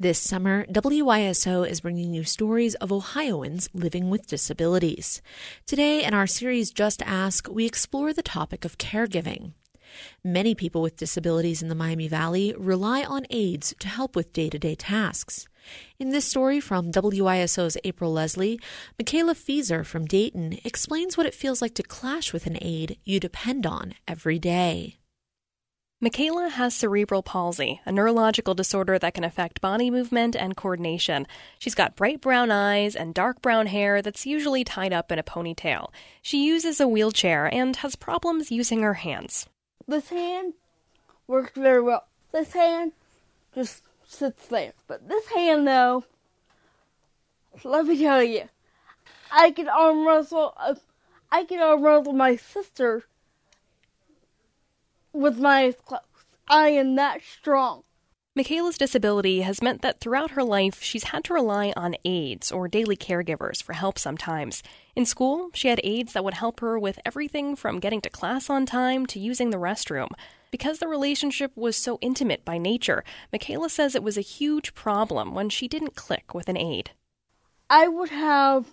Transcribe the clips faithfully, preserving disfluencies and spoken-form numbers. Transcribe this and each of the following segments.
This summer, W Y S O is bringing you stories of Ohioans living with disabilities. Today, in our series Just Ask, we explore the topic of caregiving. Many people with disabilities in the Miami Valley rely on aides to help with day-to-day tasks. In this story from W Y S O's April Leslie, Michaela Fieser from Dayton explains what it feels like to clash with an aide you depend on every day. Michaela has cerebral palsy, a neurological disorder that can affect body movement and coordination. She's got bright brown eyes and dark brown hair that's usually tied up in a ponytail. She uses a wheelchair and has problems using her hands. This hand works very well. This hand just sits there. But this hand, though, let me tell you, I can arm wrestle. Uh, I can arm wrestle my sister with my eyes closed. I am that strong. Michaela's disability has meant that throughout her life, she's had to rely on aides or daily caregivers for help sometimes. In school, she had aides that would help her with everything from getting to class on time to using the restroom. Because the relationship was so intimate by nature, Michaela says it was a huge problem when she didn't click with an aide. I would have,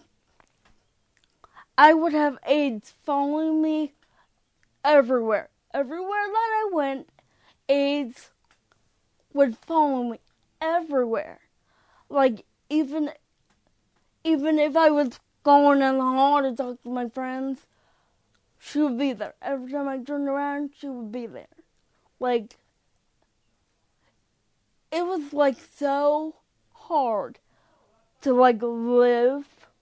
I would have aides following me everywhere. Everywhere that I went, aides would follow me everywhere. Like, even even if I was going in the hall to talk to my friends, she would be there. Every time I turned around, she would be there. Like, it was, like, so hard to, like, live,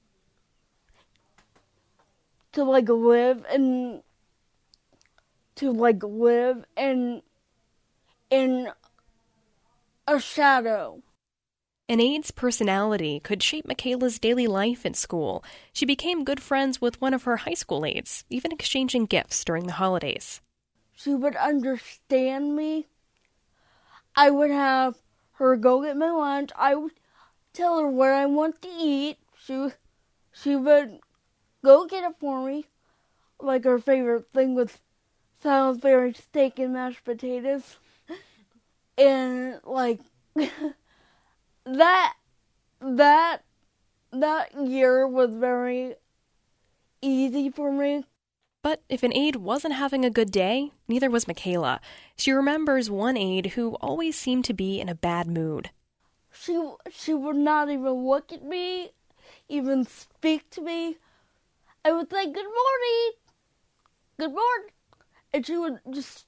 to, like, live and to, like, live in, in a shadow. An aide's personality could shape Michaela's daily life in school. She became good friends with one of her high school aides, even exchanging gifts during the holidays. She would understand me. I would have her go get my lunch. I would tell her where I want to eat. She, she would go get it for me. Like, her favorite thing was Salisbury steak and mashed potatoes. And, like, that, that, that year was very easy for me. But if an aide wasn't having a good day, neither was Michaela. She remembers one aide who always seemed to be in a bad mood. She, she would not even look at me, even speak to me. I would say, "Good morning, good morning." And she would just,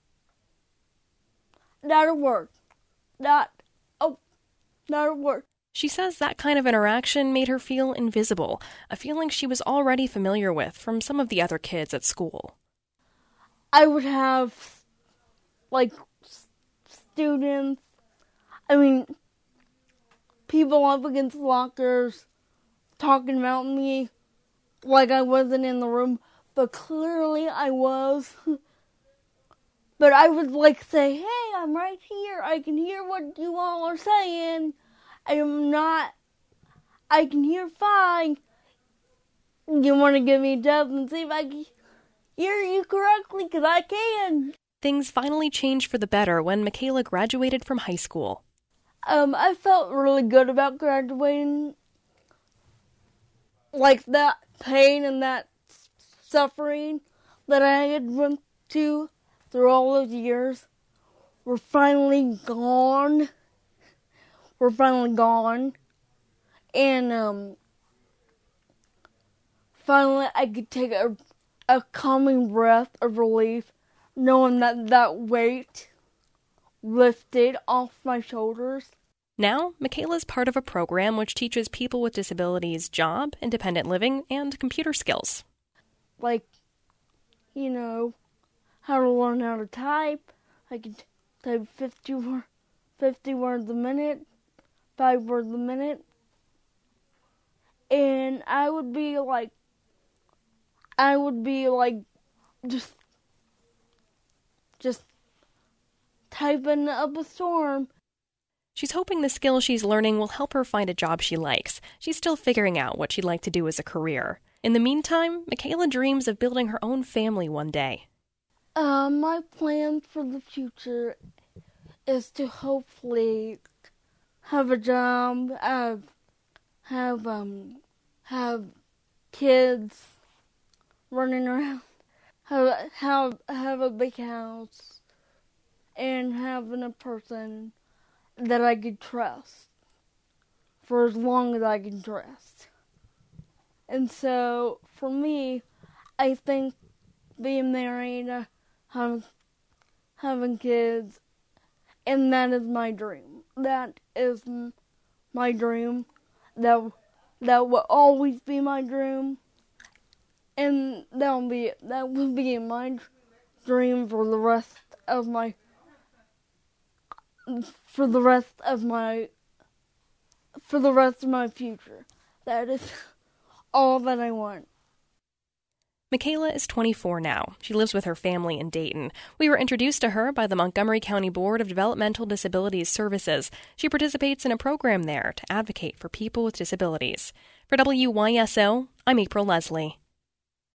not a word, not, oh, not a word. She says that kind of interaction made her feel invisible, a feeling she was already familiar with from some of the other kids at school. I would have, like, students, I mean, people up against lockers talking about me like I wasn't in the room, but clearly I was. But I would, like, say, "Hey, I'm right here. I can hear what you all are saying. I am not, I can hear fine. You want to give me a test and see if I can hear you correctly? Because I can." Things finally changed for the better when Michaela graduated from high school. Um, I felt really good about graduating. Like, that pain and that suffering that I had went to through all those years were finally gone. Were finally gone. And, um, finally I could take a, a calming breath of relief, knowing that that weight lifted off my shoulders. Now, Michaela's part of a program which teaches people with disabilities job, independent living, and computer skills. Like, you know, how to learn how to type. I could type fifty, fifty words a minute, five words a minute. And I would be like, I would be like, just, just typing up a storm. She's hoping the skill she's learning will help her find a job she likes. She's still figuring out what she'd like to do as a career. In the meantime, Michaela dreams of building her own family one day. Uh, my plan for the future is to hopefully have a job, have have um have kids running around, have have have a big house, and having a person that I could trust for as long as I can trust. And so, for me, I think being married, uh, having, having kids, and that is my dream. That is my dream. That that will always be my dream, and that will be that will be my dream for the rest of my for the rest of my for the rest of my future. That is all that I want. Michaela is twenty-four now. She lives with her family in Dayton. We were introduced to her by the Montgomery County Board of Developmental Disabilities Services. She participates in a program there to advocate for people with disabilities. For W Y S O, I'm April Leslie.